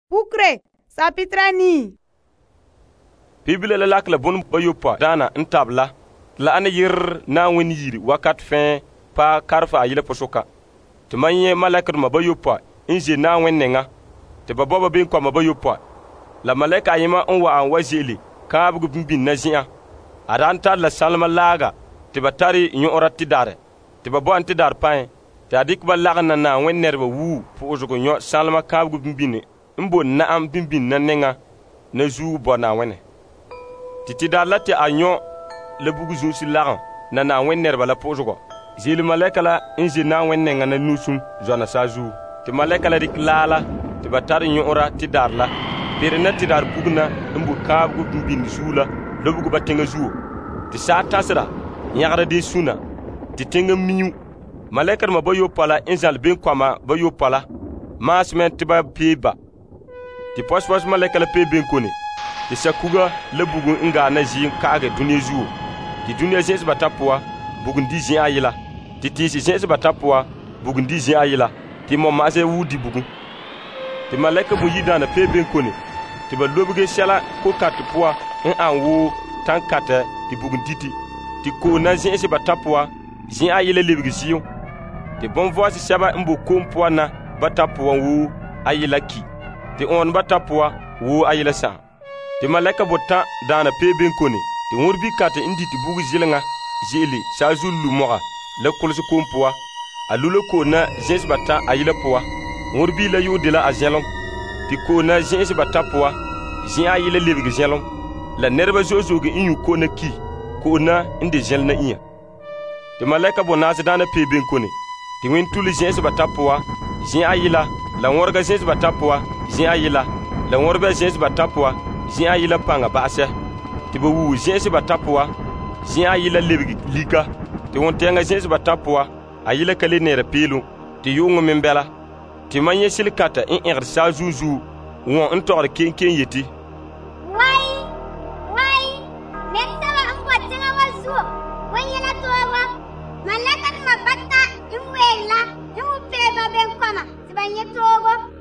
Pukre, sapitrani. Biblia la lak la bun bayopa dana ntabla la ana yir na wen yiri wakat fin pa karfa yile posoka to manye malakar ma bayopa inje na wen nenga te baba bin kwa ma bayopa la malaka yima on wa wajeli ka bugu bin na jiya aranta la salma laga te batari nyo orati dare te babo anti dar pain te adik ba lagna na wen nerba wu fu ojogo nyo salma ka bugu bin mbo na am bin na nenga na zu bo na wene titi da lati anyo le bugu zunsi lagan na wen nerba la pojogo zili malaka la inji na wen nenga na nusum zona sazu te malaka la dik lala te batari nyo ora ti dar la pere na ti dar bugna mbu ka bugu bin zula le bugu batenga zuo ti sa tasra nyagra de suna ti tenga miu malaka ma bayo pala injal ben kwama bayo pala masmen ti ba piba ti pos malaka la pe ben kone ti sakuga le bugu nga na ji kaaga dunia zuo ti dunia jens batapwa bugun di jin ayila ti jens batapwa bugun di jin ayila ti mo maase wudi bugun ti malaka bu yida na pe ben kone ti ba lobuge shala ko katpwa an wo tan kata ti bugun diti ti ko na jens batapwa jin ayila lebigi siyo ti bon voici saba mbo kompwa na batapwa wo ayila ki ti on batapwa wo ayila sa ti malaka botta dana peben kone ti ngurbi kata indi ti bugu zilenga jeli sa zullu moga le kulsu kompwa alulo ko na jens bata ayila poa ngurbi la yudila azelon ti ko na jens bata poa jin ayila lebigi zelon la nerba zozogi inyu ko na ki ko na inde zel na iya ti malaka bonasa dana peben kone ti ngin tuli jens bata poa jin ayila la ngorga jens bata poa jin ayila la ngorba jens bata poa jin ayila panga baase ti bo wu jens batapwa jin ayila lebigi lika ti won tenga jens batapwa ayila kale nera pilu ti yungu membela ti manye silkata in irsa zuzu won ntore ken yeti wai nettala ambatenga wazuo wanyela towa malaka mabatta imwela imupeba ben kama tibanye togo